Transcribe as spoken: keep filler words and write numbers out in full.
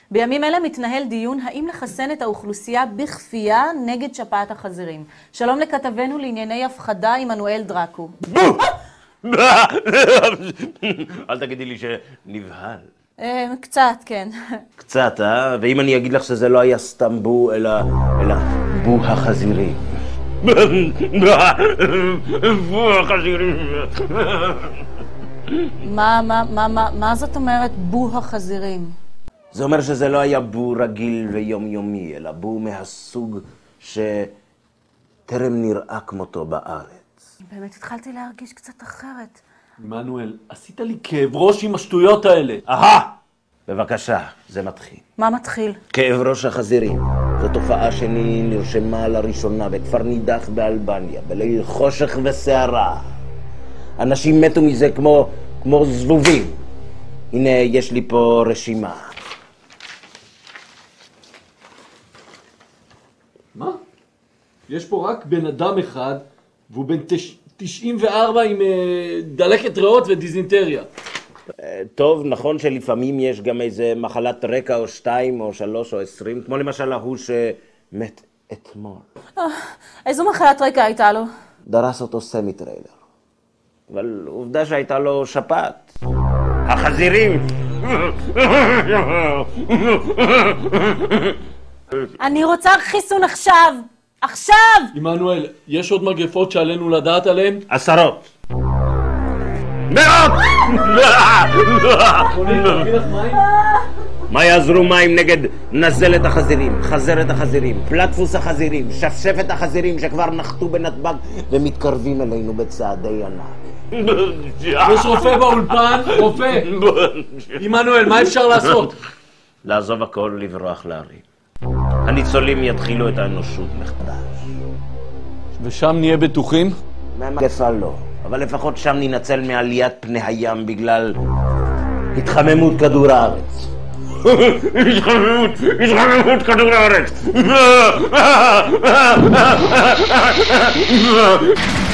בימים אלה מתנהל דיון האם לחסן את האוכלוסייה בכפייה נגד שפעת החזירים. שלום לכתבנו לענייני הפחדה עמנואל דרקו. אל תגידי לי שנבהל. קצת, כן. קצת, אה? ואם אני אגיד לך שזה לא היה סתם בו, אלא, אלא בו החזירים. בו החזירים. מה, מה, מה, מה, מה זאת אומרת בו החזירים? זה אומר שזה לא היה בו רגיל ויומיומי, אלא בו מהסוג שטרם נראה כמותו בארץ. באמת התחלתי להרגיש קצת אחרת. עמנואל, עשית לי כאב ראש עם השטויות האלה. אהה! בבקשה, זה מתחיל. מה מתחיל? כאב ראש החזירים. זו תופעה שנרשמה לראשונה בכפר נידח באלבניה, בליל חושך וסערה. אנשים מתו מזה כמו, כמו זבובים. הנה, יש לי פה רשימה. מה? יש פה רק בן אדם אחד, והוא בן תשעים וארבע עם אה, דלקת ריאות ודיזינטריה. טוב, נכון שלפעמים יש גם איזה מחלת רקע או שתיים או שלוש או עשרים, כמו למשל ההוא שמת אתמול. איזו מחלת רקע הייתה לו? דרס אותו סמי טריילר. אבל עובדה שהייתה לו שפעת. החזירים! אני רוצה חיסון עכשיו! עכשיו! עמנואל, יש עוד מגפות שעלינו לדעת עליהן? עשרות! מאות! מה יעזרו מים נגד נזלת החזירים, חזרת החזירים, פלטפוס החזירים, שפשפת החזירים שכבר נחתו בנתב"ג ומתקרבים אלינו בצעדי ענק. יש רופא באולפן, רופא. עמנואל, מה אפשר לעשות? לעזוב הכל, לברוח להרים. הניצולים יתחילו את האנושות מחדש. ושם נהיה בטוחים? מהמגפה לא, אבל לפחות שם ננצל מעליית פני הים בגלל התחממות כדור הארץ. התחממות, התחממות כדור הארץ.